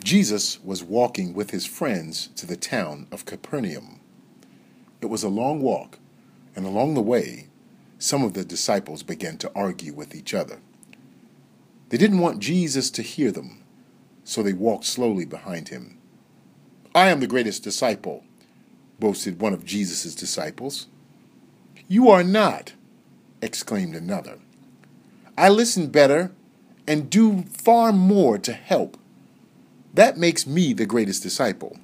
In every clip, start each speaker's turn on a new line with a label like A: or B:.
A: Jesus was walking with his friends to the town of Capernaum. It was a long walk, and along the way, some of the disciples began to argue with each other. They didn't want Jesus to hear them, so they walked slowly behind him. "I am the greatest disciple," boasted one of Jesus' disciples. "You are not," exclaimed another. "I listen better and do far more to help. That makes me the greatest disciple."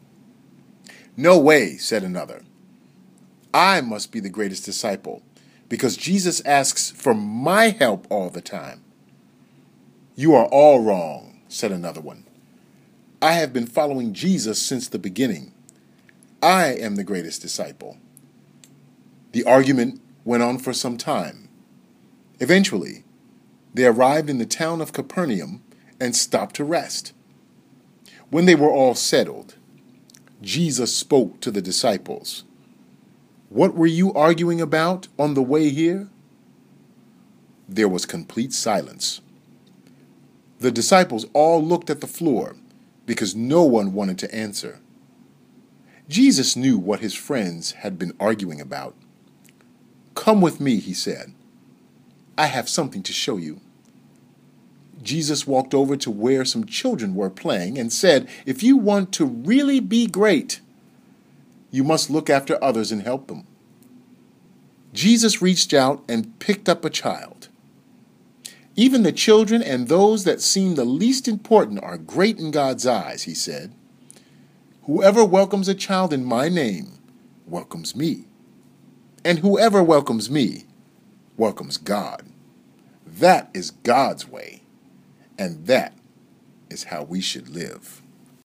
A: "No way," said another. "I must be the greatest disciple because Jesus asks for my help all the time." "You are all wrong," said another one. "I have been following Jesus since the beginning. I am the greatest disciple." The argument went on for some time. Eventually, they arrived in the town of Capernaum and stopped to rest. When they were all settled, Jesus spoke to the disciples. "What were you arguing about on the way here?" There was complete silence. The disciples all looked at the floor because no one wanted to answer. Jesus knew what his friends had been arguing about. "Come with me," he said. "I have something to show you." Jesus walked over to where some children were playing and said, "If you want to really be great, you must look after others and help them." Jesus reached out and picked up a child. "Even the children and those that seem the least important are great in God's eyes," he said. "Whoever welcomes a child in my name welcomes me. And whoever welcomes me welcomes God. That is God's way. And that is how we should live."